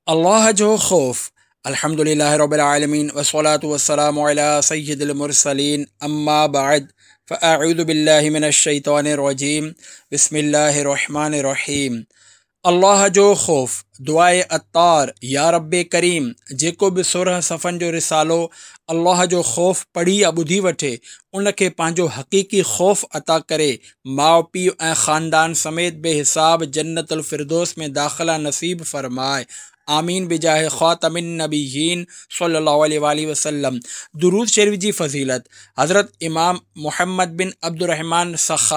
अल्लाह जो ख़ौफ़। अल्हम्दुलिल्लाह रब्बिल आलमीन वस्सलातु वस्सलामु अला सय्यिदिल मुरसलीन अम्मा बाद फ़अऊज़ु बिल्लाहि मिनश शैतानिर रजीम बिस्मिल्लाहिर रहमानिर रहीम। अल्लाह जो ख़ौफ़। दुआए अत्तार या रब्बे करीम जेको बि 16 सफ़नि जो रिसालो अल्लाह जो ख़ौफ़ पढ़ी या ॿुधी वठे उनखे पंहिंजो हक़ीक़ी ख़ौफ़ अता करे माउ पीउ ऐं ख़ानदान समेत बेहिसाब जन्नतुल फ़िरदौस में दाख़िला नसीब फ़रमाए। आमीन बिजाह ख़ातमिन नबीयीन सल्लल्लाहु अलैहि वसल्लम। दुरूद शरीफ जी फ़ज़ीलत। हज़रत इमाम मुहम्मद बिन अब्दुर्रहमान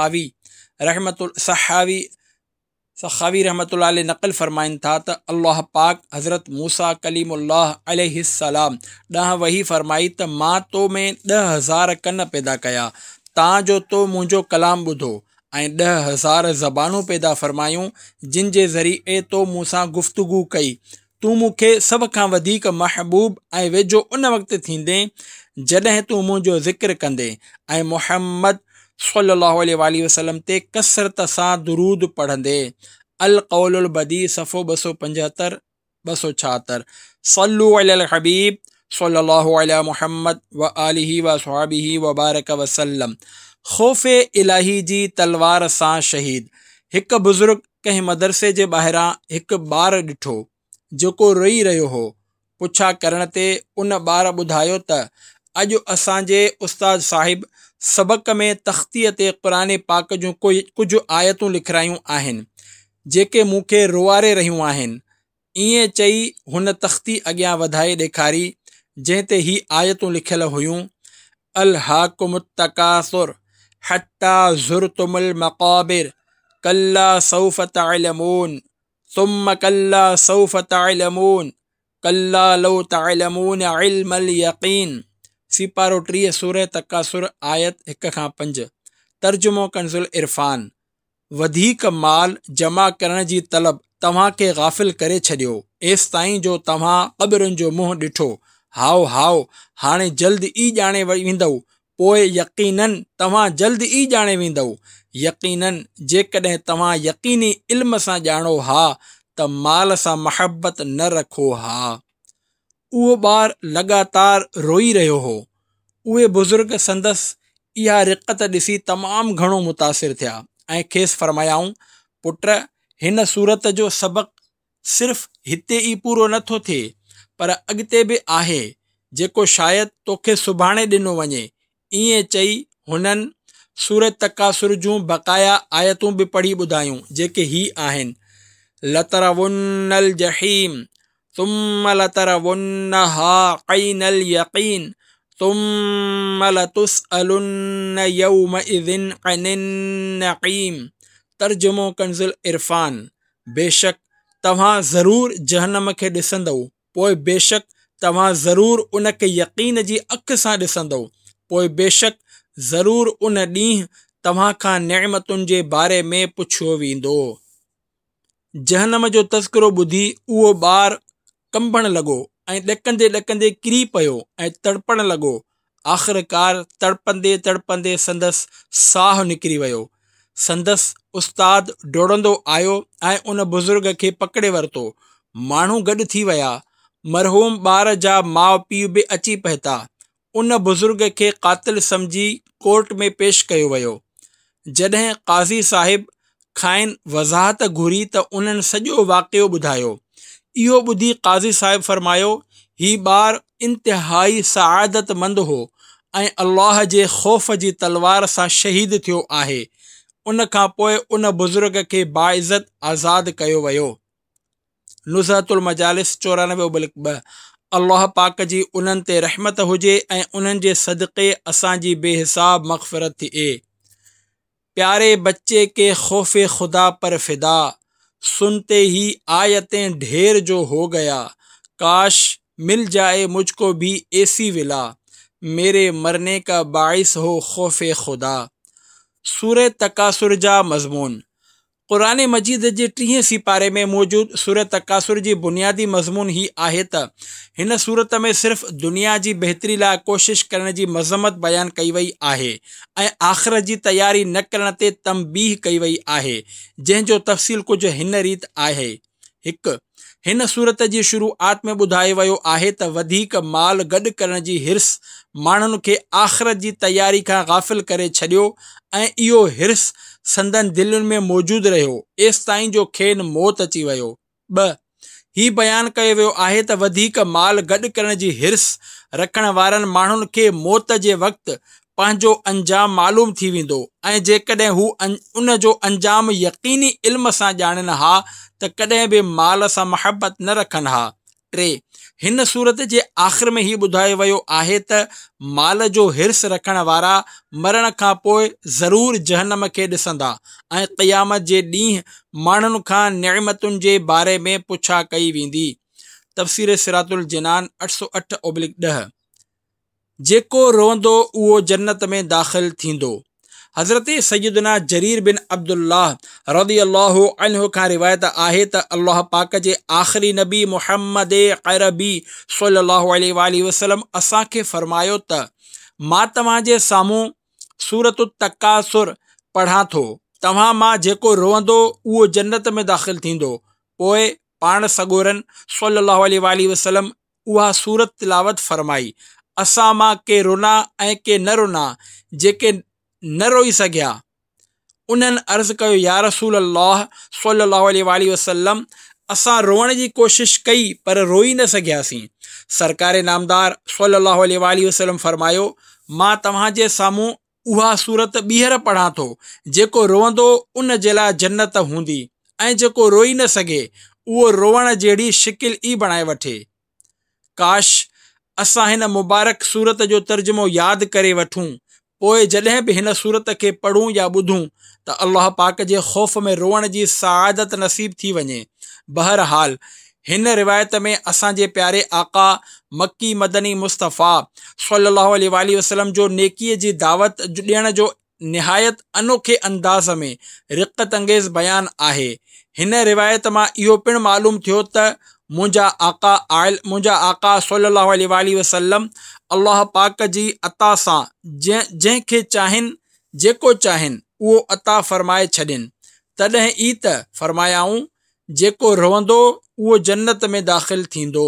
सखावी रहमतुल्लाह अलैह नक़ल फ़रमाइनि था त अल्लाह पाक हज़रत मूसा कलीमुल्लाह अलैहिस्सलाम ॾांहुं वही फ़रमाई त मां तो में 10,000 कन पैदा कया तां जो तो मुंहिंजो कलाम ॿुधो ऐं 10,000 ज़बानूं पैदा फ़रमायूं जिन जे ज़रिए तो मूंसां गुफ़्तगू कई। तूं मूंखे सभ खां वधीक महबूब ऐं वेझो उन वक़्तु थींदे जॾहिं तूं मुंहिंजो ज़िक्र कंदे ऐं मुहम्मद सल्लल्लाहु अलैहि वसल्लम ते कसरत सां दुरूद पढ़ंदे। अल क़ौलुल बदी सफ़ो 275 276। सल्लु अलल हबीब सल्लल्लाहु अला मुहम्मद व आलिहि व अस्हाबिहि व बारक वसल्लम। ख़ौफ़े इलाही जी तलवार सां शहीद। हिकु बुज़ुर्ग कंहिं मदरसे जे ॿाहिरां हिकु ॿारु ॾिठो जेको रोई रहियो हो। पुछा करण ते उन ॿार ॿुधायो त अॼु असांजे उस्ताद साहिब सबक़ में तख़्तीअ ते क़ुरान पाक जूं कुझु आयतूं लिखायूं आहिनि जेके मूंखे रुआरे रहियूं आहिनि। ईअं चई हुन तख़्ती अॻियां वधाए ॾेखारी जंहिं ते ही आयतूं लिखियल हुयूं। अलहाकुमुत तकासुर हत्ता ज़ुरतुमुल मक़ाबिर कल्ला सौफ़ तअलमून सुम्मा कल्ला सौफ़ तअलमून कल्ला लौ तअलमून इल्मल यक़ीन। सिपारो 3 सूरह तकासुर आयत 1 खां 5। तर्जुमो कंज़ुल इरफान। वधीक माल जमा करण जी तलब तव्हांखे गाफ़िल करे छॾियो एसि ताईं जो तव्हां क़ब्रुनि जो मुंहुं ॾिठो। हाओ हाओ हाणे जल्द ई ॼाणे वेंदव, पोइ यक़ीनन तव्हां जल्द ई ॼाणे वेंदव। यक़ीनन जेकॾहिं तव्हां यक़ीनी इल्म सां ॼाणो हा त माल सां महबत न रखो हा। उहो ॿार लगातार रोई रहियो हो। उहे बुज़ुर्ग संदसि इहा रिक़त ॾिसी तमामु घणो मुतासिर थिया ऐं खेसि फ़रमायाऊं, पुट हिन सूरत जो सबक़ सिर्फ़ हिते ई पूरो नथो थिए पर अॻिते बि आहे जेको शायदि तोखे सुभाणे ॾिनो वञे। ईअं चई हुननि सूरत तकासुर जूं बक़ाया आयतूं बि पढ़ी ॿुधायूं जेके ही आहिनि। लतरवुन्नल जहीम सुम्मा लतरवुन्नहा ऐनल यक़ीन सुम्मा लतुसअलुन्न यौमइज़िन अनिन नईम। तर्जुमो कंज़ुल इरफान। बेशक तव्हां ज़रूर जहन्नम खे ॾिसंदव, पोइ बेशक तव्हां ज़रूर उन खे यक़ीन जी अख सां ॾिसंदव, पोइ बेशक ज़रूर उन ॾींहुं तव्हां खां नेमतुनि जे बारे में पुछियो वेंदो। जहन्नम जो तज़किरो ॿुधी उहो ॿारु कंबण लॻो ऐं ॾकंदे ॾकंदे किरी पियो ऐं तड़पण लॻो। आख़िरकार तड़पंदे तड़पंदे संदसि साहु निकिरी वियो। संदसि उस्ताद डोड़ंदो आयो ऐं उन बुज़ुर्ग खे पकिड़े वरितो। माण्हू गॾु थी विया। मरहूम ॿार जा माउ पीउ बि अची पहुता। उन बुज़ुर्ग खे क़ातिल सम्झी कोर्ट में पेश कयो वियो। जॾहिं क़ाज़ी साहिब खाइन वज़ाहत घुरी त उन्हनि सॼो वाक़ियो ॿुधायो। इहो ॿुधी क़ाज़ी साहिब फ़रमायो, ही ॿारु इंतिहाई सआदतमंद हो ऐं अल्लाह जे ख़ौफ़ जी तलवार सां शहीद थियो आहे। उन खां पोइ उन बुज़ुर्ग खे बाइज़त आज़ाद कयो वियो। नुज़हतुल मजालिस 94/2। अल्लाह पाक जी उन्हनि ते रहमत हुजे ऐं उन्हनि जे सदक़े असांजी बेहिसाब मग़फ़िरत थिए। प्यारे बच्चे के खौफे खुदा पर फिदा सुनते ही आयतें ढेर जो हो गया। काश मिल जाए मुझको भी ऐसी विला मेरे मरने का बाइस हो खौफे खुदा। सूरह तकासुर जा मज़मून। क़ुरान मजीद जे 30 सिपारे में मौजूदु सूरह तकासुर जी बुनियादी मज़मून ही आहे त हिन सूरत में सिर्फ़ दुनिया जी बहितरी लाइ कोशिश करण जी मज़म्मत बयानु कई वई आहे ऐं आख़िरत जी तयारी न करण ते तंबीह कई वई आहे, जंहिंजो तफ़सील कुझु हिन रीति आहे। 1 हिन सूरत जी शुरूआत में ॿुधायो वियो आहे त वधीक माल गॾु करण जी हिर्स माण्हुनि खे आख़िरत जी तयारी खां गाफ़िल करे छॾियो ऐं इहो हिर्स संदन दिलुनि में मौजूदु रहियो एसि ताईं जो खेनि मौत अची वियो। 2. ही बयानु कयो वियो आहे त वधीक माल गॾु करण जी हिर्स रखण वारनि माण्हुनि खे मौत जे वक़्तु पंहिंजो अंजाम मालूम थी वेंदो ऐं जेकॾहिं हू उन जो अंजाम यकीनी इल्म सां ॼाणनि हा त कॾहिं बि माल सां मुहबत न रखनि हा। 3. हिन सूरत जे आख़िर में ही ॿुधायो वियो आहे त माल जो हिर्स रखण वारा मरण खां पोइ ज़रूर जहन्नम खे ॾिसंदा ऐं क़यामत जे ॾींहुं माण्हुनि खां नेमतुनि जे बारे में पुछा कई वेंदी। तफ़सीर सिरातुल जिनान 808/10। जेको रोअंदो उहो जन्नत में दाख़िल थींदो। हज़रत सैयदना जरीर बिन अब्दुल्लाह रज़ियल्लाहु अन्हु खां रिवायत आहे त अल्लाह पाक जे आख़िरी नबी मुहम्मद अरबी सल्लल्लाहु अलैहि वसल्लम असांखे फरमायो त मां तव्हांजे साम्हूं सूरत तकासुर पढ़ां थो, तव्हां मां जेको रोअंदो उहो जन्नत में दाख़िल थींदो। पोइ पाण सॻोरन सल्लल्लाहु अलैहि वसल्लम उहा सूरत तिलावत फरमाई। असां मां के रुना ऐं के न रुना जेके न रोई सघिया उन्हनि अर्ज़ु कयो या रसूल अल्लाह सल्लल्लाहु अलैहि वसल्लम असां रोअण जी कोशिश कई पर रोई न सघियासीं। सरकार नामदार सल्लल्लाहु अलैहि वसल्लम फरमायो मां तव्हांजे साम्हूं उहा सूरत ॿीहर पढ़ां थो, जेको रोअंदो उन जे लाइ जन्नत हूंदी ऐं जेको रोई न सघे उहो रोअण जहिड़ी शिकिल ई बणाए वठे। काश असां हिन मुबारक सूरत जो तर्जुमो यादि करे वठूं, पोइ जॾहिं बि हिन सूरत खे पढ़ूं या ॿुधूं त अल्लाह पाक जे ख़ौफ़ में रोअण जी सआदत नसीब थी वञे। बहरहाल हिन रिवायत में असांजे प्यारे आका मक्की मदनी मुस्तफ़ा सल्लल्लाहु अलैहि वसल्लम जो नेकीअ जी दावत ॾियण जो निहायत अनोखे अंदाज़ में रिक़त अंगेज़ बयानु आहे। हिन रिवायत मां इहो पिणु मालूम थियो त मुंहिंजा आका सल्लल्लाहु अलैहि वसल्लम अल्लाह पाक जी अता सां जंहिंखे चाहिनि जेको चाहिनि उहो अता फरमाए छॾनि। तॾहिं ई त फरमायाऊं जेको रहंदो उहो जन्नत में दाख़िल थींदो।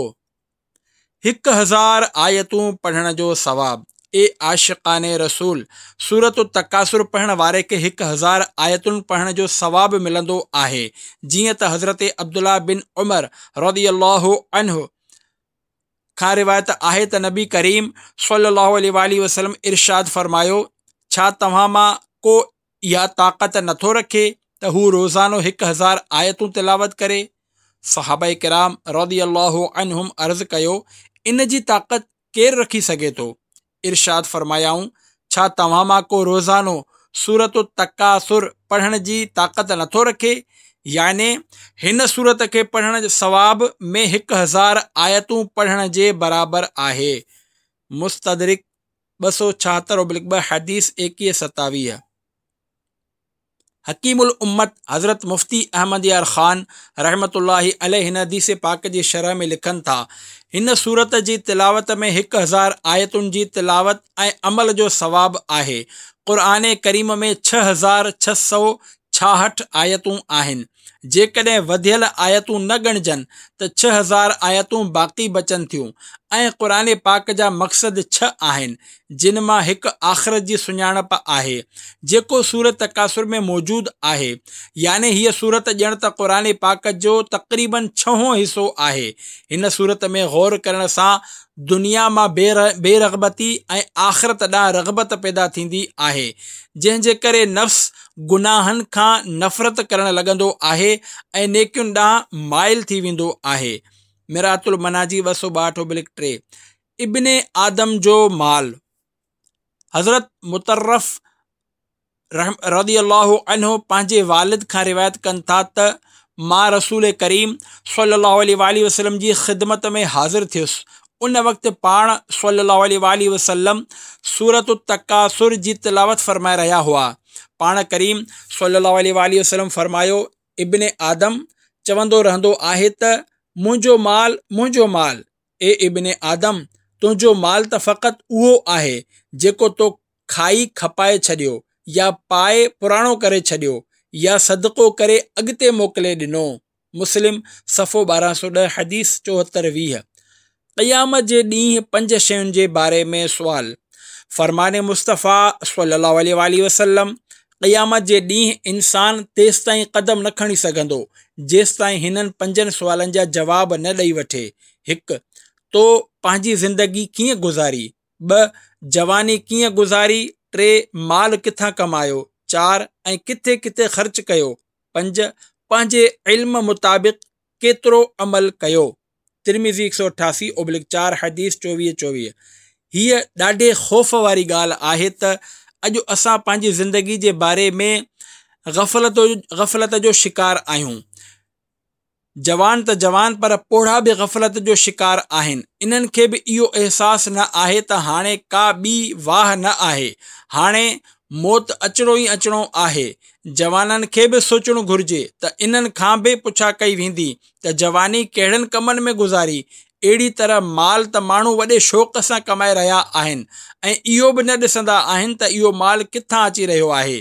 1000 आयतूं पढ़ण जो सवाब। ए आशिक़ाने रसूल, सूरत तकासुर पढ़ण वारे खे 1000 आयतुनि पढ़ण जो सवाब मिलंदो आहे। जीअं त हज़रत अब्दुल्ला बिन उमर रज़ियल्लाहु अन्हु खां रिवायत आहे त नबी करीम सल्लल्लाहु अलैहि वसल्लम इरशाद फरमायो छा तव्हां मां को इहा ताक़त नथो रखे त हू रोज़ानो 1000 आयतूं तिलावत करे? सहाबा किराम रज़ियल्लाहु अन्हुम अर्ज़ कयो इन जी ताक़त केरु रखी सघे थो? इरशाद फरमायाऊं छा तव्हां मां को रोज़ानो सूरत तकासुर पढ़ण जी ताक़त नथो रखे? याने हिन सूरत खे पढ़ण जे सवाब में 1000 आयतूं पढ़ण जे बराबर आहे। मुस्तदरिक 276/2 हदीस 2127। हकीमुल उम्मत हज़रत मुफ्ती अहमद यार ख़ान रहमतुल्लाहि अलैहि हिन हदीस पाक जी शरह में लिखनि था हिन सूरत जी तिलावत में 1000 आयतुनि जी तिलावत ऐं अमल जो सवाब आहे। क़ुरान करीम में 6666 आयतूं आहिनि। जेकॾहिं वधियल आयतूं न ॻणजनि त 6000 आयतूं बाक़ी बचनि थियूं ऐं क़ुरान पाक जा मक़सद 6 आहिनि जिन मां हिकु आख़िरत जी सुञाणप आहे जेको सूरत तकासुर में मौजूदु आहे। याने हीअ सूरत ॼण त क़ुरान पाक जो तक़रीबन 6हों हिसो आहे। हिन सूरत में गौर करण सां दुनिया मां बेरग़बती ऐं आख़िरत ॾांहुं रग़बत पैदा थींदी आहे, जंहिंजे करे नफ़्स गुनाहनि खां नफ़रत करणु लॻंदो आहे ऐं नेकियुनि ॾांहुं माइल थी वेंदो आहे। मिरातुल मनाजी 262/3। इब्ने आदम जो माल। हज़रत मुतर्रफ रज़ियल्लाहु अन्हु पंहिंजे वालिद खां रिवायत कनि था त मां रसूल करीम सल्लल्लाहु अलैहि वसल्लम जी ख़िदमत में हाज़िर थियुसि। उन वक़्तु पाण सल्लल्लाहु अलैहि वसल्लम सूरत तकासुर जी तिलावत फरमाए रहिया हुआ। पाण करीम सल्लल्लाहु अलैहि वसल्लम फरमायो इब्ने आदम चवंदो रहंदो आहे त मुंहिंजो माल मुंहिंजो माल। ए इब्ने आदम तुंहिंजो माल त फ़क़ति उहो आहे जेको तो खाई खपाए छॾियो या पाए पुराणो करे छॾियो या सदको करे अॻिते मोकिले ॾिनो। मुस्लिम सफ़ो 1210 हदीस 74-20। क़यामत जे ॾींहुं 5 शयुनि जे बारे में सुवाल। फ़रमाने मुस्तफ़ा सल्लल्लाहु अलैहि वसल्लम, क़यामत जे ॾींहुं इंसान तेसि ताईं क़दम न खणी सघंदो जेसि ताईं हिननि 5 सुवालनि जा जवाब न ॾेई वठे। 1, तो पंहिंजी ज़िंदगी कीअं गुज़ारी। 2, जवानी कीअं गुज़ारी। 3, माल किथां कमायो। 4, ऐं किथे किथे ख़र्च कयो। 5, पंहिंजे इल्म मुताबिक़ केतिरो अमल कयो। तिरमिज़ी 188/4 हदीस 24-24। हीअ ॾाढे ख़ौफ़ वारी ॻाल्हि आहे त अॼु असां पंहिंजी ज़िंदगी जे बारे में ग़फ़लत जो शिकार आहियूं। जवान त जवान पर पोढ़ा बि ग़फ़लत जो शिकार आहिनि। इन्हनि खे बि इहो अहसासु न आहे त हाणे का ॿी वाह न आहे, हाणे मौत अचिणो ई अचिणो आहे। जवाननि खे बि सोचणु घुरिजे त इन्हनि खां बि पुछा कई वेंदी त जवानी कहिड़नि कमनि में गुज़ारी। अहिड़ी तरह माल त माण्हू वॾे शौक़ सां कमाए रहिया आहिनि ऐं इहो बि न ॾिसंदा आहिनि त इहो माल किथां अची रहियो आहे,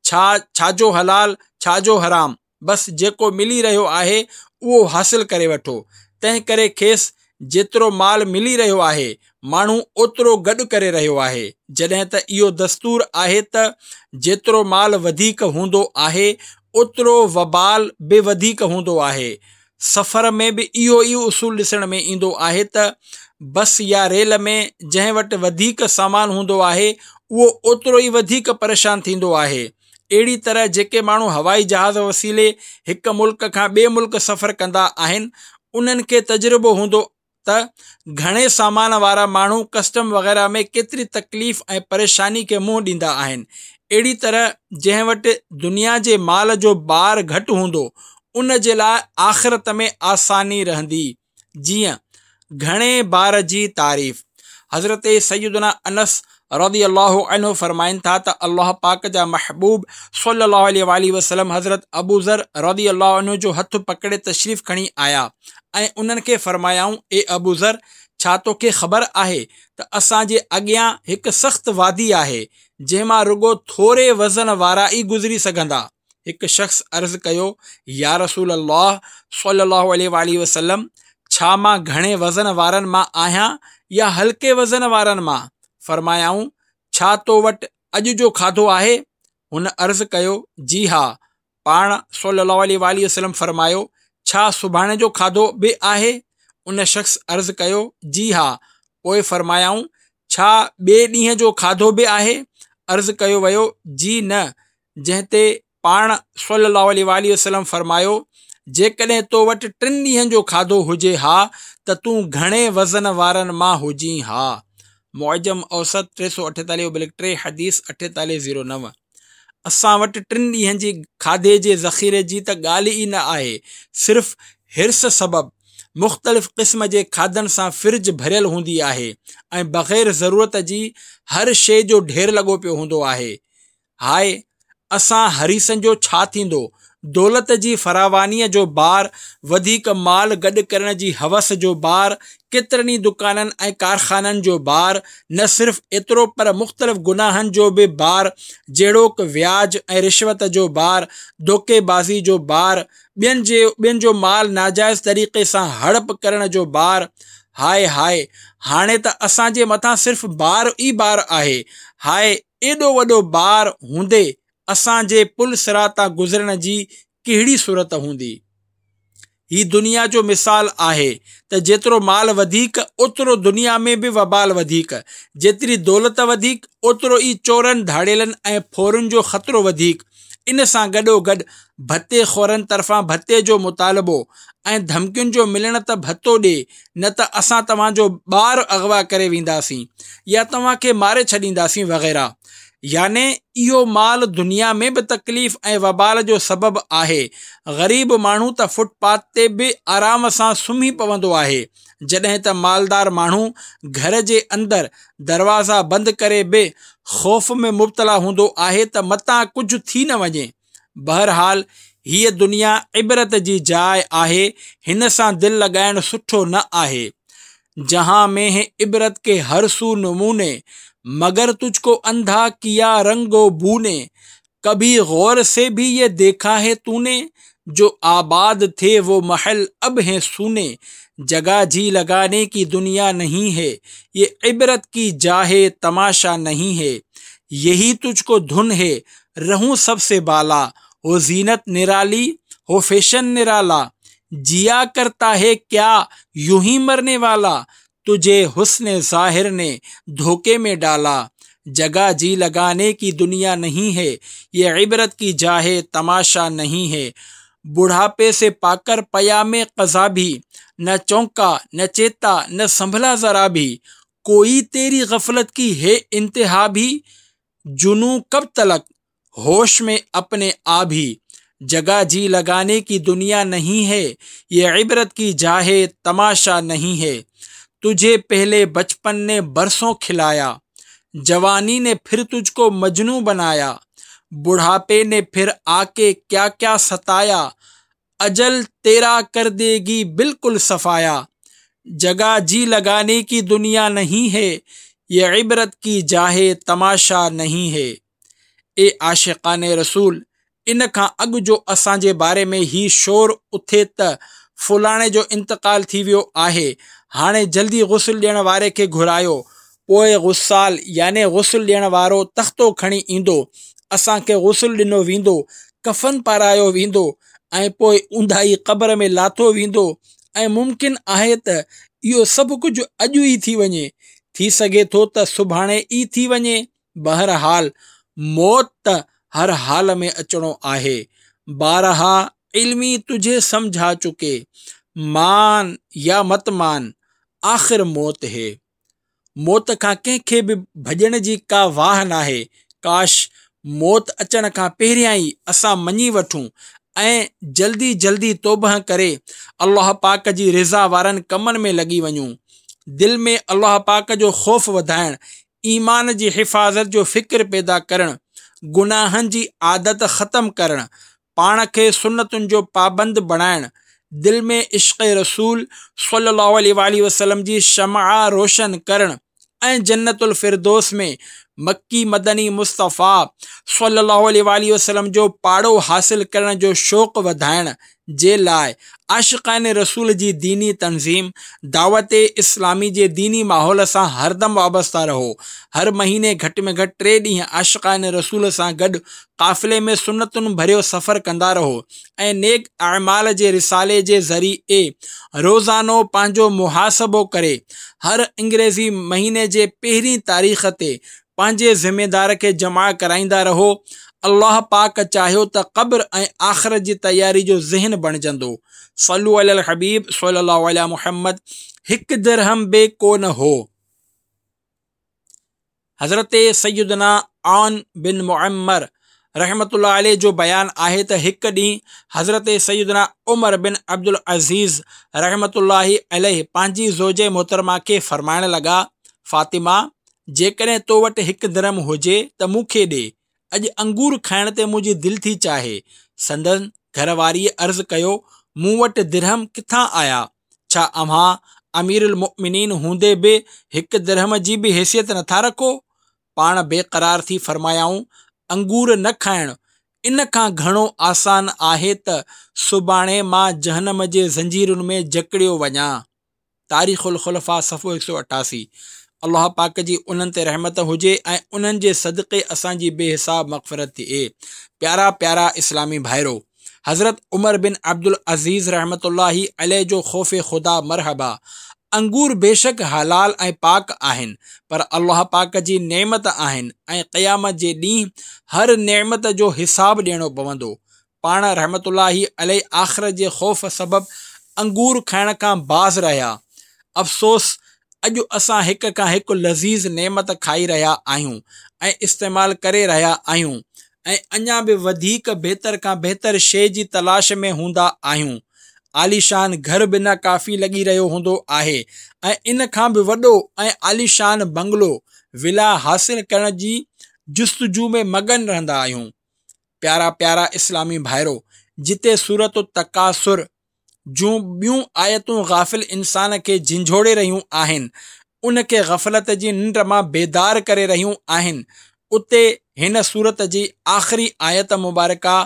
छाजो हलाल छाजो हराम। बसि जेको मिली रहियो आहे उहो हासिल करे वठो। तंहिं करे खेसि जेतिरो माल मिली रहियो आहे माण्हू ओतिरो गॾु करे रहियो आहे, जॾहिं त इहो दस्तूर आहे त जेतिरो माल वधीक हूंदो आहे ओतिरो वबाल बि वधीक हूंदो आहे। सफ़र में बि इहो ई उसूल ॾिसण में ईंदो आहे त बस या रेल में जंहिं वटि वधीक सामान हूंदो आहे उहो ओतिरो ई वधीक परेशान थींदो आहे। अहिड़ी तरह जेके माण्हू हवाई जहाज़ वसीले हिकु मुल्क खां ॿिए मुल्क सफ़र कंदा आहिनि उन्हनि खे तजुर्बो हूंदो त घणे सामान वारा माण्हू कस्टम वग़ैरह में केतिरी तकलीफ़ ऐं परेशानी खे मुंहुं ॾींदा आहिनि। अहिड़ी तरह जंहिं वटि दुनिया जे माल जो बार घटि हूंदो उन जे लाइ आख़िरत में आसानी रहंदी। जीअं घणे बार जी तारीफ़। हज़रत सैयदना अनस रज़ी अल्लाहु अन्हु फरमाइनि था त अल्लाह पाक जा महबूब सल्लल्लाहु अलैहि वसल्लम हज़रत अबू ज़र रज़ी अल्लाहु अन्हु जो हथु पकड़े तशरीफ़ खणी आया ऐं उन्हनि खे फरमायाऊं, ए अबू ज़र, छा तोखे ख़बर आहे त असांजे अॻियां हिकु सख़्तु वादी आहे जंहिंमां रुगो थोरे वज़न वारा ई गुज़री सघंदा। हिकु शख़्स अर्ज़ु कयो, या रसूल अल्लाह सल्लल्लाहु अलैहि वसल्लम, छा मां घणे वज़न वारनि मां आहियां या हल्के वज़न वारनि मां? फरमायाऊं, छा तो वटि अॼु जो खाधो आहे? हुन अर्ज़ु कयो, जी हा। पाण सल्लल्लाहु अलैहि वसल्लम फरमायो, छा सुभाणे जो खाधो बि आहे? उन शख़्स अर्ज़ु कयो, जी हा। पोइ फरमायाऊं, छा ॿिए ॾींहं जो खाधो बि आहे? अर्ज़ु कयो वियो, जी न। जंहिं ते पाण सल्लल्लाहु अलैहि वसल्लम फरमायो, जेकॾहिं तो वटि 3 ॾींहंनि जो खाधो हुजे हा त तूं घणे वज़न वारनि मां हुजी हा। मुअज्जम औसत 348/3 हदीस 4809। असां वटि 3 ॾींहंनि जी खाधे जे ज़ख़ीरे जी त ॻाल्हि ई न आहे। सिर्फ़ु हिर्स सबबु मुख़्तलिफ़ क़िस्म जे खाधनि सां फ्रिज भरियल हूंदी आहे ऐं बग़ैर ज़रूरत जी हर शइ जो ढेर लॻो पियो हूंदो आहे। हाय, असां हरीसनि जो छा थींदो? दौलत जी फरावानीअ जो बार, वधीक माल गॾु करण जी हवस जो बार, केतिरनि ई दुकाननि ऐं कारखाननि जो बार, न सिर्फ़ु एतिरो पर मुख़्तलिफ़ गुनाहनि जो बि बार, जहिड़ोकि व्याज ऐं रिश्वत जो बार, धोखेबाज़ी जो बार, ॿियनि जो माल नाजाइज़ तरीक़े सां हड़प करण जो बार। हाय हाय, हाणे त असांजे मथां सिर्फ़ु बार ई बार आहे। हाय, एॾो वॾो बार हूंदे असांजे पुल सिराता गुज़रण जी कहिड़ी सूरत हूंदी? ही दुनिया जो मिसाल आहे त जेतिरो माल वधीक ओतिरो दुनिया में बि वबाल वधीक, जेतिरी दौलत वधीक ओतिरो ई चोरनि धाड़ेलनि ऐं फोरुनि जो ख़तरो वधीक। इन सां गॾोगॾु भत्ते खोरनि तरफ़ां भत्ते जो मुतालबो ऐं धमकियुनि जो मिलण त भत्तो ॾे, न त असां तव्हांजो ॿार अगवा करे वेंदासीं या तव्हांखे मारे छॾींदासीं वग़ैरह। याने इहो माल दुनिया में बि तकलीफ़ ऐं वबाल जो सबबु आहे। ग़रीब माण्हू त फुटपाथ ते बि आराम सां सुम्ही पवंदो आहे, जॾहिं त मालदार माण्हू घर जे अंदरि दरवाज़ा बंदि करे बि ख़ौफ़ में मुब्तला हूंदो आहे त मतां कुझु थी न वञे। बहरहाल, हीअ दुनिया इबरत जी जाइ आहे, हिन सां दिलि लॻाइणु सुठो न आहे। जहां में है इबरत के हर सू नमूने, मगर तुझको अंधा किया रंगो बूने, कभी गौर से भी ये देखा है तूने, जो आबाद थे वो महल अब हैं सूने, जगह जी लगाने की दुनिया नहीं है, ये इबरत की जाहे तमाशा नहीं है। यही तुझको धुन है रहूं सबसे बाला, हो जीनत निराली हो फैशन निराला, जिया करता है क्या यूं ही मरने वाला, तुझे हुस्न जाहिर ने धोखे में डाला। जगह जी लगाने की दुनिया नहीं है, ये इबरत की जाहे तमाशा नहीं है। बुढ़ापे से पाकर पयामे कज़ा भी, न चौंका न चेता न संभला जरा भी, कोई तेरी गफलत की है इंतहा भी, जुनू कब तलक होश में अपने आ भी। जगह जी लगाने की दुनिया नहीं है, ये इबरत की जाहे तमाशा नहीं है। तुझे पहले बचपन ने बरसों खिलाया, जवानी ने फिर तुझको मजनू बनाया, बुढ़ापे ने फिर आके क्या क्या सताया, अजल तेरा कर देगी बिल्कुल सफाया। जगह जी लगाने की दुनिया नहीं है, ये इबरत की जाहे तमाशा नहीं है। ए आशिक़ान रसूल, इन खां अॻु जो असांजे बारे में ही शोर उथे त फुलाणे जो इंतकाल थी वियो आहे, हाणे जल्दी गुस्ल ॾियण वारे खे घुरायो, पोइ गुस्साल याने गुस्ल ॾियण वारो तख़्तो खणी ईंदो, असांखे गुस्ल ॾिनो वेंदो, कफ़न पारायो वेंदो ऐं पोइ ऊंदाही क़बर में लाथो वेंदो। ऐं मुमकिन आहे त इहो सभु कुझु अॼु ई थी वञे, थी सघे थो त सुभाणे ई थी वञे। बहरहाल मौत त हर हाल में अचणो आहे। बारहा इल्मी तुझे समझा चुके, मान या मत मान आख़िर मौत है। मौत खां कंहिंखे बि भॼण जी का वाह नाहे। काश मौत अचण खां पहिरियां ई असां मञी वठूं ऐं जल्दी जल्दी तौबह करे अल्लाह पाक जी रिज़ा वारनि कमनि में लॻी वञूं। दिल में अल्लाह पाक जो ख़ौफ़ वधाइण, ईमान जी हिफ़ाज़त जो फ़िक्र पैदा करणु, गुनाहनि जी आदत ख़त्म करणु, पाण खे सुन्नतुनि जो पाबंद बणाइणु, दिल में इश्क़ रसूल सल्लल्लाहु अलैहि वसल्लम जी शमआ रोशन करणु ऐं जन्नतुल फिरदौस में मक्की मदनी मुस्तफ़ा सल्लल्लाहु अलैहि वसल्लम जो पाड़ो हासिल करण जो शौक़ वधाइण जे लाइ आशिक़ान रसूल जी दीनी तंज़ीम दावत इस्लामी जे दीनी माहौल सां हरदम वाबस्ता रहो। हर महीने घटि में घटि 3 ॾींहं आशिक़ान रसूल सां गॾु क़ाफ़िले में सुन्नतुनि भरियो सफ़र कंदा रहो ऐं नेक अमाल जे रिसाले जे ज़रिए रोज़ानो पंहिंजो मुहासबो करे हर अंग्रेज़ी महीने जे पहिरीं तारीख़ ते पंहिंजे ज़िम्मेदार खे जमा कराईंदा रहो। अल्लाह पाक चाहियो त क़ब्र ऐं आख़िरत जी तयारी जो ज़हन बणिजंदो। सल्लु अलल हबीब सल्लल्लाहु अलैहि मुहम्मद। हिकु दिरहम बे कोन हो। हज़रत सैयदना आन बिन मुअम्मर रहमतुल्लाह अलैह जो बयान आहे त हिकु ॾींहुं हज़रत सैयदना उमर बिन अब्दुल अज़ीज़ रहमतुल्लाह अलैह पंहिंजी ज़ोजे मोहतरमा खे फरमाइण लॻा, फ़ातिमा, जेकॾहिं तो वटि हिकु दिरहम हुजे त मूंखे ॾे, अॼु अंगूर खाइण ते मुंहिंजी दिलि थी चाहे। संदन घरवारीअ अर्ज़ु कयो, मूं वटि दिरहम किथां आया? छा अव्हां अमीरुल मुमिनीन हूंदे बि हिकु दिरहम जी बि हैसियत नथा रखो? पाण बेक़रार थी फरमायाऊं, अंगूर न खाइणु इन खां घणो आसान आहे त सुभाणे मां जहनम जे ज़ंजीरुनि में जकड़ियो वञा। तारीख़ुल ख़ुलफ़ा सफ़ो 188। अल्लाह पाक जी उन्हनि ते रहमत हुजे ऐं उन्हनि जे सदक़े असांजी बेहिसाब मग़फ़िरत थिए। प्यारा प्यारा इस्लामी भाइरो, हज़रत उमर बिन अब्दुल अज़ीज़ रहमतुल्लाही अलैह जो ख़ौफ़ ख़ुदा मरहबा। अंगूर बेशक हलाल ऐं पाक आहिनि, पर अल्लाह पाक जी नेमत आहिनि ऐं क़यामत जे ॾींहुं हर नेमत जो हिसाब ॾियणो पवंदो। पाण रहमतुल्लाही अलैह आख़िरत जे ख़ौफ़ सबबि अंगूर खाइण खां बाज़ रहिया। अफ़सोस, अॼु असां हिक खां हिकु लज़ीज़ नेमत खाई रहिया आहियूं ऐं इस्तेमालु करे रहिया आहियूं ऐं अञा बि वधीक बहितर खां बहितर शइ जी तलाश में हूंदा आहियूं। आलीशान घर बि न काफ़ी लॻी रहियो हूंदो आहे ऐं इन खां बि वॾो ऐं आलीशान बंगलो विला हासिल करण जी जुस्तजू में मगन रहंदा आहियूं। प्यारा प्यारा इस्लामी भाइरो, जिते सूरत तकासुर जूं ॿियूं आयतूं गाफ़िल इंसान खे झिंझोड़े रहियूं आहिनि, उनखे गफ़लत जी निंड मां बेदार करे रहियूं आहिनि, उते हिन सूरत जी आख़िरी आयत मुबारका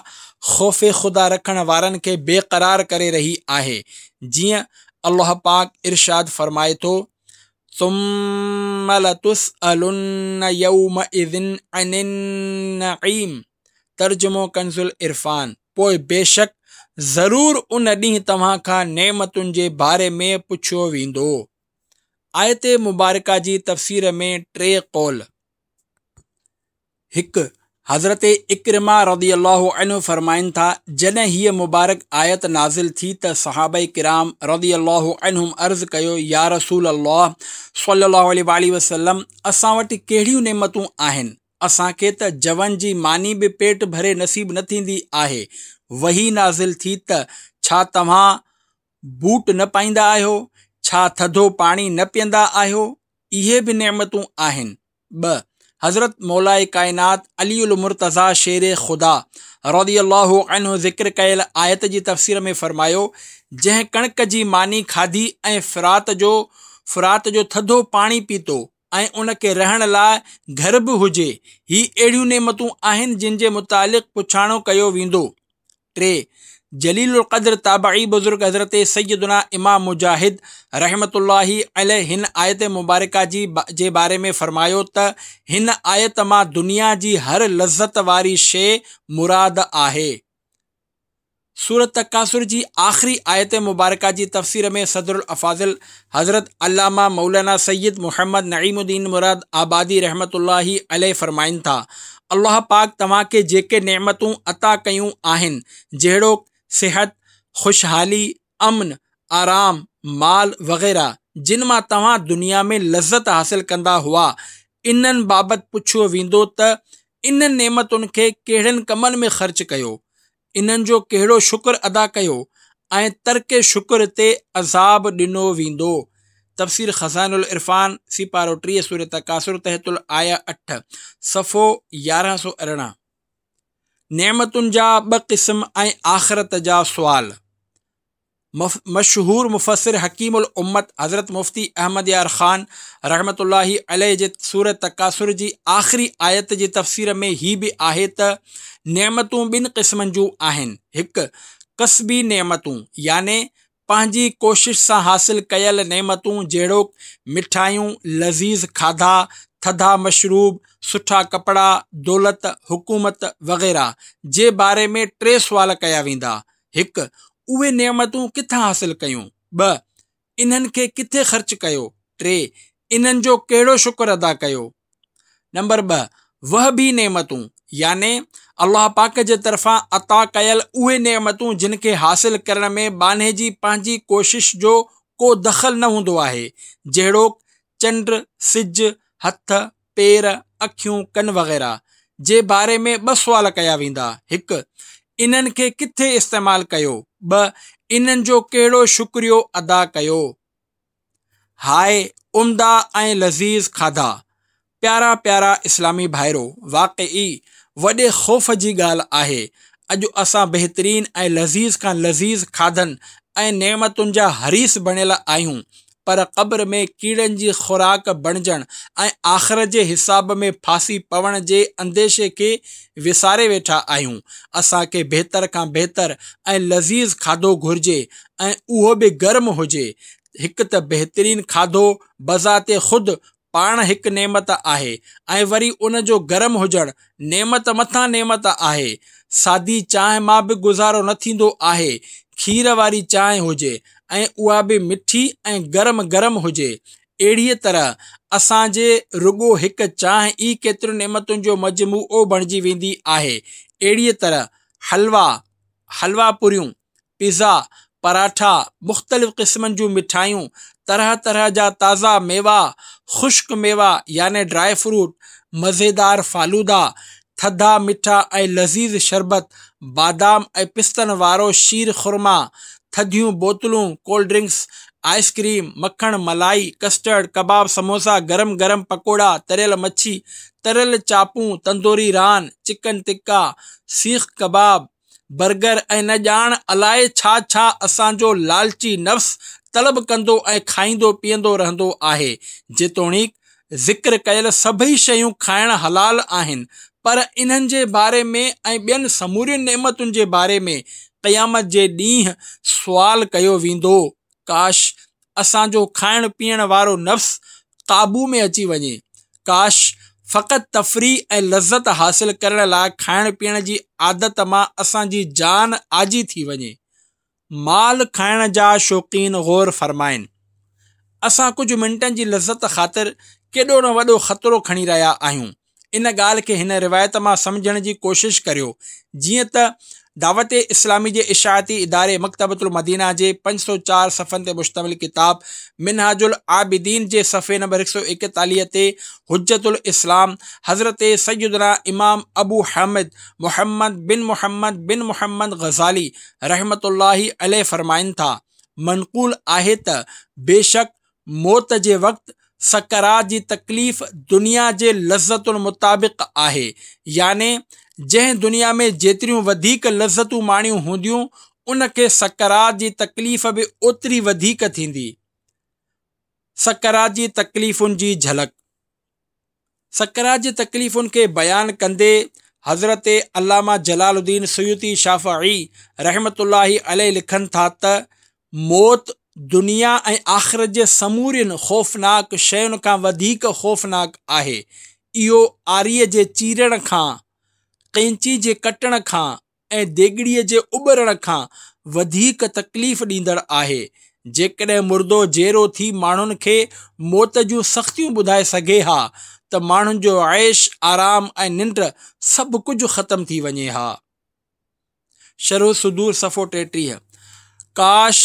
ख़ौफ़ खुदा रखण वारनि खे बेक़रार करे रही आहे। जीअं अल्लाह पाक इरशाद फरमाए थो, सुम्म लतुसअलुन्न यौमइज़िन अनिन नईम। तर्जुमो कंज़ुल इरफान, पोइ बेशक ज़रूर उन ॾींहुं तव्हां खां नेमतुनि जे बारे में पुछियो वेंदो। आयत मुबारका जी तफ़सीर में 3 क़ौल। 1, हज़रत इक्रिमा रज़ियल्लाहु अन्हु फरमाइनि था, जॾहिं हीअ मुबारक आयत नाज़िल थी त सहाबाए किराम रज़ियल्लाहु अन्हुम अर्ज़ कयो, या रसूल अल्लाह सल्लल्लाहु अलैहि वसल्लम, असां वटि कहिड़ियूं नेमतूं आहिनि? असांखे त जवन जी मानी बि पेट भरे नसीब न थींदी आहे। वही नाज़िल थी त छा तव्हां बूट न पाईंदा आहियो? छा थधो पाणी न पीअंदा आहियो? इहे बि नेमतूं आहिनि। 2, हज़रत मौलाए काइनात अली उल मुर्तज़ा शेर ख़ुदा रज़ियल्लाहु अन्हु ज़िक्र कयल आयत जी तफ़सीर में फरमायो, जंहिं कणक जी मानी खाधी ऐं फ़ुरात जो थधो पाणी पीतो ऐं उनखे रहण लाइ घर बि हुजे, ही अहिड़ियूं नेमतूं आहिनि जिन जे मुतालिक़ पुछाणो कयो वेंदो। 3, जलीलुल क़द्र ताबई बुज़ुर्ग हज़रत सैयदना इमाम मुजाहिद रहमतुल्लाहि अलैहि हिन आयत मुबारका जे बारे में फरमायो त हिन आयत मां दुनिया जी हर लज़्ज़त वारी शइ मुराद आहे। सूरत तकासुर जी आख़िरी आयत मुबारका जी तफ़सीर में सदरुल अफ़ाज़िल हज़रत अल्लामा मौलाना सैयद मुहम्मद नईमुद्दीन मुराद आबादी रहमतुल्लाहि अलैहि फरमाइनि था, अल्लाह पाक तव्हांखे जेके नेमतूं अता कयूं आहिनि, जहिड़ो सिहत, खुशहाली, अमन, आराम, माल वग़ैरह, जिन मां तव्हां दुनिया में लज़्ज़त हासिल कंदा हुआ, इन्हनि बाबति पुछियो वेंदो त इन्हनि नेमतुनि खे कहिड़नि कमनि में ख़र्च कयो, इन्हनि जो कहिड़ो शुक्र अदा कयो ऐं तर्क शुक्र ते अज़ाब ॾिनो वेंदो। तफ़सीर ख़ज़ाइनुल इरफान सिपारो 3 सूरत तकासुर तहतुल आया 8 सफ़ो 1118। नेमतुनि जा 2 क़िस्म ऐं आख़िरत जा सुवाल। मशहूर मुफ़स्सिर हकीमुल उम्मत हज़रत मुफ्ती अहमद यार ख़ान रहमतुल्लाहि अलैहि जे सूरत तकासुर जी आख़िरी आयत जी तफ़सीर में ही बि आहे त नेमतूं 2 क़िस्मनि जूं आहिनि। 1, कस्बी नेमतूं, याने पंहिंजी कोशिश सां हासिल कयल नेमतूं, जहिड़ो मिठाइयूं, लज़ीज़ खाधा, थधा मशरूब, सुठा कपिड़ा, दौलत, हुकूमत वग़ैरह जे बारे में 3 सुवाल कया वेंदा। 1, उहे नेमतूं किथां हासिल कयूं? 2, इन्हनि खे किथे ख़र्च कयो? 3, इन्हनि जो कहिड़ो शुक्र अदा कयो? नंबर 2, वह बि नेमतूं, याने अल्लाह पाक जे तरफ़ां अता कयल उहे नेमतूं जिन खे हासिल करण में बाने जी पंहिंजी कोशिश जो को दख़ल न हूंदो आहे, जहिड़ो चंड, सिज, हथ, पेर, अखियूं, कन वग़ैरह जे बारे में 2 सुवाल कया वेंदा। 1, इन्हनि खे किथे इस्तेमालु कयो? 2, इन्हनि जो कहिड़ो शुक्रियो अदा कयो? हाय उम्दा ऐं लज़ीज़ खाधा। प्यारा प्यारा इस्लामी भाइरो, वाक़ई वॾे ख़ौफ़ जी ॻाल्हि आहे अॼु असां बहितरीन ऐं लज़ीज़ खां लज़ीज़ खाधनि ऐं नेमतुनि जा हरीस बणियल आहियूं, पर क़ब्र में कीड़नि जी खुराक बणिजण ऐं आख़िरत जे हिसाब में फांसी पवण जे अंदेशे खे विसारे वेठा आहियूं। असांखे बहितर खां बहितर ऐं लज़ीज़ खाधो घुरिजे ऐं उहो बि गर्म हुजे। हिकु त बहितरीन खाधो बज़ाते ख़ुदि पाण हिकु नेमत आहे ऐं वरी उन जो गर्म हुजणु नेमत मथां नेमत आहे। सादी चांहि मां बि गुज़ारो न थींदो आहे। खीर वारी चांहि हुजे ऐं उहा बि मिठी ऐं गरम गरम हुजे। अहिड़ीअ तरह असांजे रुगो हिकु चांहि ई केतिरियूं नेमतुनि जो मजमूओ बणिजी वेंदी आहे। अहिड़ीअ तरह हलवा पुरियूं, पिज़ा, पराठा, मुख़्तलिफ़ क़िस्मनि जूं मिठाइयूं, तरह तरह जा ताज़ा मेवा, ख़ुश्क मेवा याने ड्राई फ्रूट, मज़ेदार फालूदा, थधा मिठा ऐं लज़ीज़ शरबत, बादाम ऐं पिस्तनि वारो शीर खुरमा, थधियूं बोतलूं, कोल्ड ड्रिंक्स, आइसक्रीम, मक्खण, मलाई, कस्टर्ड, कबाब, समोसा, गरम गरम पकोड़ा, तरियल मच्छी, तरियल चापूं, तंदूरी रान, चिकन टिक्का, सीख कबाब, बर्गर ऐं न ॼाण अलाए छा छा असांजो लालची नफ़्स तलब कंदो ऐं खाईंदो पीअंदो रहंदो आहे। जेतोणीकि ज़िक्र कयल सभई शयूं खाइण हलाल आहिनि, पर इन्हनि जे बारे में ऐं ॿियनि समूरियुनि नेमतुनि जे बारे में क़यामत जे ॾींहुं सुवाल कयो वेंदो। काश असांजो खाइण पीअण वारो नफ़्स क़ाबू में अची वञे। काश फ़क़ति तफ़री ऐं लज़त हासिल करण लाइ खाइण पीअण जी आदत मां असांजी जान आजी थी वञे। माल खाइण जा शौक़ीन गौर फरमाइनि, असां कुझु मिंटनि जी लज़त ख़ातिर केॾो न वॾो ख़तरो खणी रहिया आहियूं। इन ॻाल्हि खे हिन रिवायत मां सम्झण जी कोशिशि करियो। जीअं त दावत इस्लामी जे इशाअती इदारे मकतबतुल मदीना जे 504 सफ़नि ते मुश्तमिल किताब मिनहाजुल आबिदीन जे सफ़े नंबर 141 ते हुज्जतुल इस्लाम हज़रत सैयदना इमाम अबू हामिद मुहम्मद बिन मुहम्मद ग़ज़ाली रहमतुल्लाहि अलैह फरमाइनि था, मनक़ूल आहे त बेशक मौत जे वक़्तु सकरात जी तकलीफ़ दुनिया जे लज़्ज़तुनि मुताबिक़ आहे, याने जंहिं दुनिया में जेतिरियूं वधीक लज़्ज़तूं माणियूं हूंदियूं उनखे सकरात जी तकलीफ़ बि ओतिरी वधीक थींदी। सकरात जी तकलीफ़ुनि जी झलक। सकरात जी तकलीफ़ुनि खे बयानु कंदे हज़रत अल्लामा जलालुद्दीन सुयूती शाफ़िई रहमतुल्लाहि अलैह लिखनि था त मौत दुनिया ऐं आख़िरत जे समूरियुनि ख़ौफ़नाक शयुनि खां वधीक ख़ौफ़नाक आहे। इहो आरीअ जे चीरण खां, कैंची जे कटण खां ऐं देगिड़ीअ जे उॿरण खां वधीक तकलीफ़ ॾींदड़ आहे। जेकॾहिं मुर्दो जेरो थी माण्हुनि खे मौत जूं सख़्तियूं ॿुधाए सघे हा त माण्हुनि जो ऐश आराम ऐं निंड सभु कुझु ख़तम थी वञे हा। शरह सुदूर सफ़ो 33। काश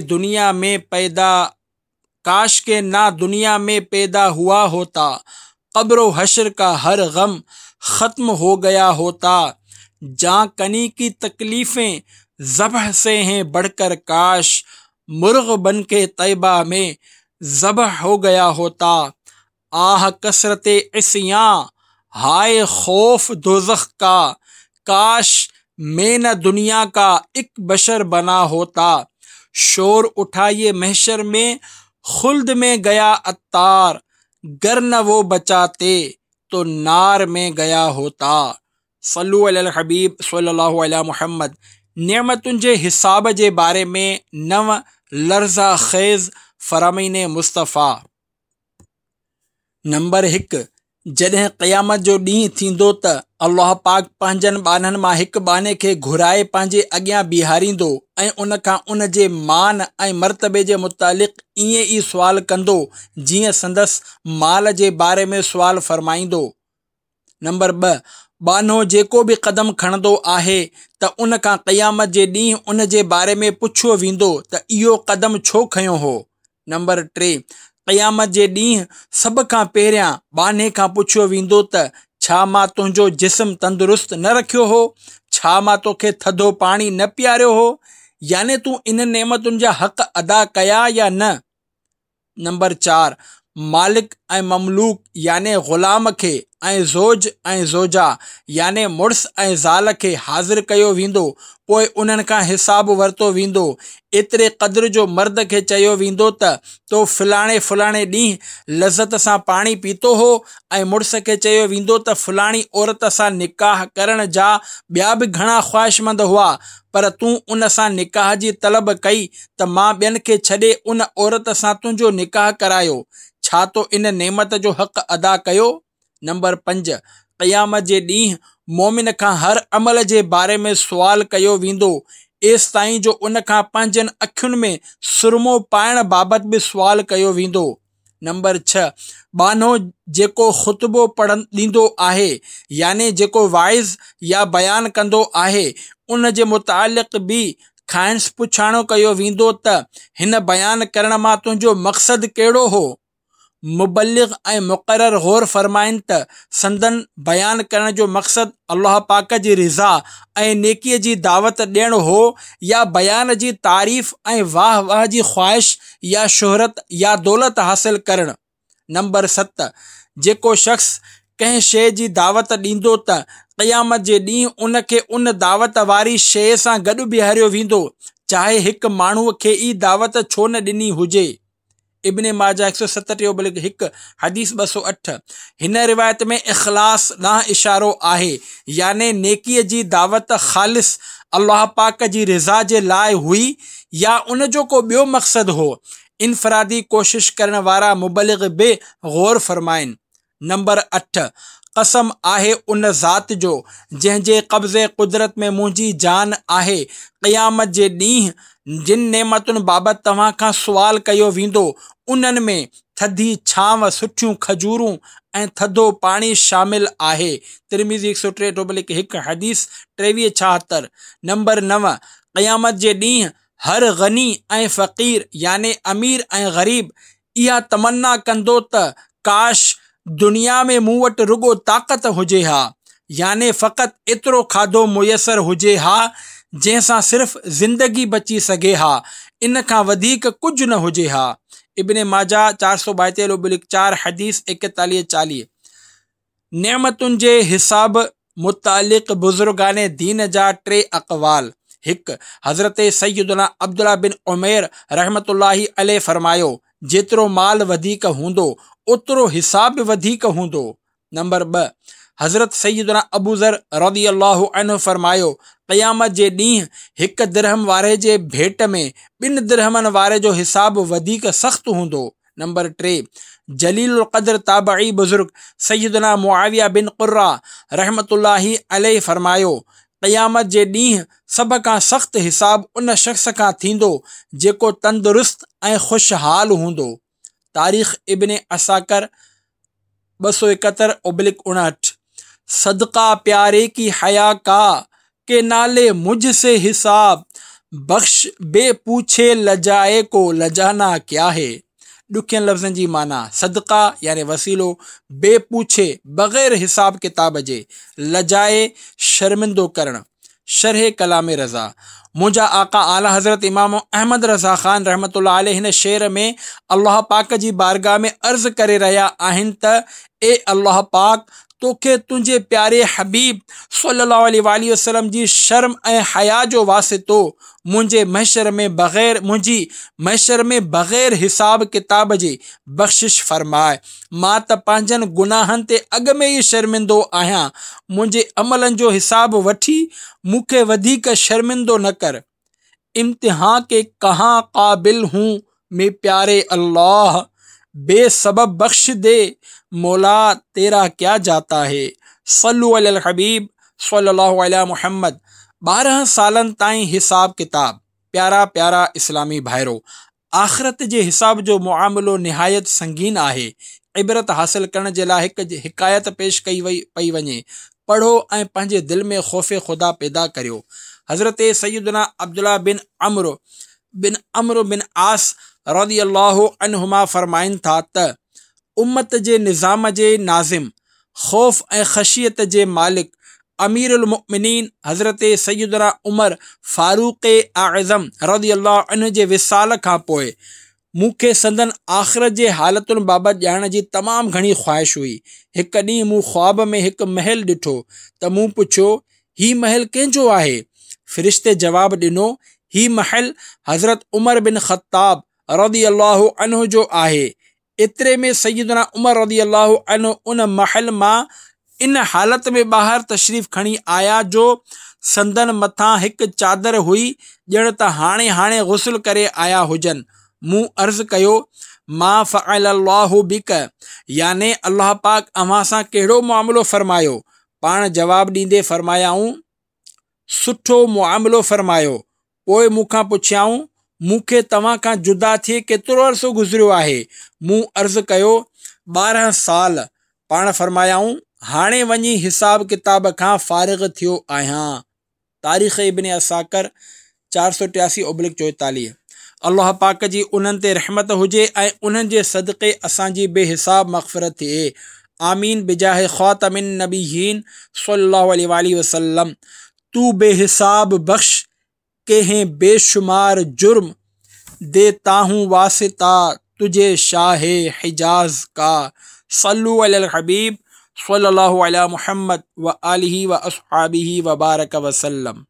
के ना दुनिया में पैदा हुआ होता, कब्र हश्र का हर गम ख़त्म हो गया होता, जां कनी की तकलीफ़ें ज़बह से हैं बढ़कर, काश मुर्ग बन के तैबा में ज़बह हो गया होता, आह कसरत इस्यां हाय खौफ दोज़ख का, काश मैं न दुनिया का एक बशर बना होता, शोर उठाइए महशर में खुल्द में गया अत्तार, गर न वो बचाते तो नार में गया होता। सल्लु अलल हबीब सल्लल्लाहु अलैहि मुहम्मद। नेमतुनि जे हिसाब जे बारे में 9 लर्ज़ा ख़ेज़ फ़रमाइने मुस्तफ़ा। नंबर 1, जॾहिं क़यामत जो ॾींहुं थींदो त अल्लाह पाक पंहिंजनि बाननि मां हिकु बाने खे घुराए पंहिंजे अॻियां बीहारींदो ऐं उन खां उन जे मान ऐं मर्तबे जे मुतालिक़ ईअं ई सुवाल कंदो जीअं संदसि माल जे बारे में सुवाल फरमाईंदो। नंबर 2, बानो जेको बि क़दम खणंदो आहे त उन खां क़यामत जे ॾींहुं उन जे बारे में पुछियो वेंदो त इहो क़दम छो खयों हो। नंबर 3, क़यामत जे ॾींहुं सभ खां पहिरियां बाने खां पुछियो वेंदो त छा मां तुंहिंजो जिस्म तंदुरुस्त न रखियो हो, छा मां तोखे थधो पाणी न पीआरियो हो, याने तूं इन नेमतुनि जा हक़ अदा कया या न। नंबर 4, मालिक ऐं ममलूक याने ग़ुलाम खे ऐं ज़ोज ऐं ज़ोजा याने मुड़ुस ऐं ज़ाल खे हाज़िर कयो वेंदो, पोइ उन्हनि खां हिसाब वरितो वेंदो। एतिरे क़द्र जो मर्द खे चयो वेंदो त तो फलाणे ॾींहुं लज़त सां पाणी पीतो हो, ऐं मुड़ुस खे चयो वेंदो त फलाणी औरत सां निकाह करण जा ॿिया बि घणा ख़्वाहिशमंद हुआ, पर तूं उन सां निकाह जी तलब कई त मां ॿियनि खे छॾे उन औरत सां तुंहिंजो निकाह करायो, छा तो इन नेमत जो हक़ अदा कयो। नंबर 5, क़यामत जे ॾींहुं मोमिन खां हर अमल जे बारे में सुवाल कयो वेंदो, एसि ताईं जो उन खां पंहिंजनि अखियुनि में सुरमो पाइण बाबति बि सुवाल कयो वेंदो। नंबर 6, बानो जेको ख़ुतबो ॾींदो आहे याने जेको वाइज़ या बयानु कंदो आहे उन जे मुतालिक़ बि खाइणु पुछाणो कयो वेंदो त हिन बयानु करण मां तुंहिंजो मक़सदु कहिड़ो हो। मुबल्लिग़ ऐं मुक़रर गौर फरमाइनि त संदन बयानु करण जो मक़सदु अल्लाह पाक जी रिज़ा ऐं नेकीअ जी दावत ॾियणु हो, या बयान जी तारीफ़ ऐं वाह जी ख़्वाहिश या शोहरत या दौलत हासिल करणु। नंबर 7, जेको शख़्स कंहिं शइ जी दावत ॾींदो त क़यामत जे ॾींहुं उन खे उन दावत वारी शइ सां गॾु बीहारियो वेंदो, चाहे हिकु माण्हूअ खे ई दावत छो न ॾिनी हुजे। इब्ने माजा 137/1 हदीस 208। हिन रिवायत में इख़लास ॾांहुं इशारो आहे, याने नेकीअ जी दावत ख़ालिस अल्लाह पाक जी रिज़ा जे लाइ हुई या उन जो को ॿियो मक़सदु हो। इनफरादी कोशिश करण वारा मुबलिग बि गौर फरमाइनि। नंबर 8, कसम आहे उन ज़ात जो जंहिंजे कब्ज़े कुदरत में मुंहिंजी जान आहे, क़यामत जे ॾींहुं जिन नेमतुनि बाबति तव्हां खां सुवाल कयो वेंदो उन्हनि में थधी छांव, सुठियूं खजूरूं ऐं थधो पाणी शामिल आहे। तिरमिज़ी 163/1 हदीस 2376। नंबर 9, क़यामत जे ॾींहुं हर गनी ऐं फ़क़ीर याने अमीर ऐं ग़रीब इहा तमन्ना कंदो त काश दुनिया में मूं वटि रुगो ताक़त हुजे हा, याने फ़क़ति एतिरो खाधो मुयसर हुजे हा जंहिंसां सिर्फ़ ज़िंदगी बची सघे हा, इन खां वधीक कुझु न हुजे हा। इब्ने माजा 472/4 हदीस 4140। नेमतुनि जे हिसाब मुतालिक़ बुज़ुर्गाने दीन जा 3 अक़वाल। 1, हज़रत सैयदना अब्दुल्ला बिन उमैर रहमतुल्लाहि अलैह फरमायो, जेतिरो माल वधीक हूंदो ओतिरो हिसाब बि वधीक हूंदो। नंबर 2, हज़रत सैयदना अबू ज़र रज़ियल्लाहु अन्हु फरमायो, क़यामत जे ॾींहुं 1 दिरहम वारे जे भेट में 2 दिरहमनि वारे जो हिसाब वधीक सख़्तु हूंदो। नंबर 3, जलील क़द्र ताबई बुज़ुर्ग सैयदना मुआविया बिन क़ुर्रा रहमतुल्लाहि अलैह फरमायो, क़यामत जे ॾींहुं सभ खां सख़्तु हिसाब उन शख़्स खां थींदो जेको तंदुरुस्त ऐं ख़ुशहाल हूंदो। तारीख़ इब्ने असाकर 271/59। सदका प्यारे की हया का के नाले मुझसे हिसाब, बख्श बे पूछे लजाए को लजाना क्या है। ॾुखियनि लफ़्ज़नि जी माना, सदका याने वसीलो, बे पूछे बग़ैर हिसाब किताब जे, लजाए शर्मिंदो करणु। शरह कलाम रज़ा। मुंहिंजा आका आला हज़रत इमाम अहमद रज़ा ख़ान रहमतुल्लाह अलैह हिन शेर में अल्लाह पाक जी बारगाह में अर्ज़ करे रहिया आहिनि त ए अल्लाह पाक, तोखे तुंहिंजे प्यारे हबीब सल्लल्लाहु अलैहि वसल्लम जी शर्म ऐं हया जो वासितो मुंहिंजी महशर में बग़ैर हिसाब किताब जे बख़्शिश फरमाए। मां त पंहिंजनि गुनाहनि ते अॻ में ई शर्मिंदो आहियां, मुंहिंजे अमलनि जो हिसाब वठी मूंखे वधीक शर्मिंदो न कर। इम्तिहान के कहाँ क़ाबिल हूँ मैं प्यारे अल्लाह, बेसबब बख्श दे मौला तेरा क्या जाता है। सल्लु अलल हबीब सल्लल्लाहु अलैहि मुहम्मद। 12 सालनि ताईं हिसाब किताब। प्यारा प्यारा इस्लामी भाइरो, आख़िरत जे हिसाब जो मुआमिलो निहायत संगीन आहे। इबरत हासिल करण जे लाइ हिकु हिकायत पेश कई पई वञे। पढ़ो ऐं पंहिंजे दिलि में ख़ौफ़ ख़ुदा पैदा करियो। हज़रत सैयदना अब्दुल्ला बिन अम्र बिन आस रज़ियल्लाहु अन्हुमा फरमाइनि था त उम्मत जे निज़ाम जे नाज़िम, ख़ौफ़ ऐं ख़शियत जे मालिक, अमीरुल मुमिनीन हज़रत सैयदना उमर फ़ारूक़ आज़म रज़ियल्लाहु अन्हु जे विसाल खां पोइ मूंखे संदन आख़िरत जे हालतुनि बाबति ॼाणण जी तमामु घणी ख़्वाहिश हुई। हिकु ॾींहुं मूं ख़्वाब में हिकु महल ॾिठो त मूं पुछियो, ही महल कंहिंजो आहे? फ़रिश्ते जवाबु ॾिनो, ही महल हज़रत उमर बिन ख़त्ताब रज़ियल्लाहु अन्हु जो आहे। एतिरे में सैयदना उमर रज़ियल्लाहु अन्हु उन महल मां इन हालत में ॿाहिरि तशरीफ़ खणी आया जो संदन मथां हिकु चादर हुई ॼण त हाणे गुस्ल करे आया हुजनि। मूं अर्ज़ु कयो, मा फ़अलल्लाहु बिक, याने अल्लाह पाक अव्हां सां कहिड़ो मुआमिलो फ़रमायो? पाण जवाबु ॾींदे फ़रमायाऊं, सुठो मुआमिलो फ़रमायो। पोइ मूंखां पुछियाऊं, मूंखे तव्हां खां जुदा थिए केतिरो अरसो गुज़रियो आहे? मूं अर्ज़ु कयो, 12 साल। पाण फ़रमायाऊं, हाणे वञी हिसाब किताब खां फ़ारिग़ थियो आहियां। तारीख़ इब्ने असाकर 483/44। अल्लाह पाक जी उन्हनि ते रहमत हुजे ऐं उन्हनि जे सदक़े असांजी बेहिसाब मग़फ़िरत थिए। आमीन बिजाह ख़ातमिन नबीयीन सल्लल्लाहु अलैहि वसल्लम। तू बेहिसाब बख्श केहें बेशुमार जुर्म, देता हूँ वासिता तुझे शाहे हिजाज का। सल्लु अलल हबीब सल्लल्लाहु अलैहि मुहम्मद व आलिहि व अस्हाबिहि व बारक वसल्लम।